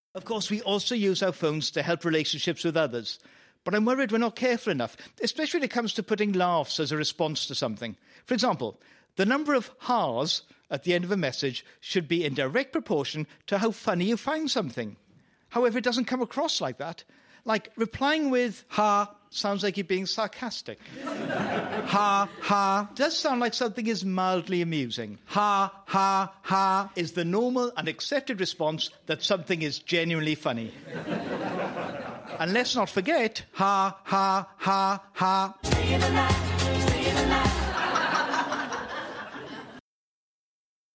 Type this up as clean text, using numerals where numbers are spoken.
Of course, we also use our phones to help relationships with others. But I'm worried we're not careful enough, especially when it comes to putting laughs as a response to something. For example, the number of ha's at the end of a message should be in direct proportion to how funny you find something. However, it doesn't come across like that. Like, replying with ha sounds like you're being sarcastic. Ha, ha does sound like something is mildly amusing. Ha, ha, ha is the normal and accepted response that something is genuinely funny. And let's not forget, ha, ha, ha, ha. Stay in the night, stay in the night.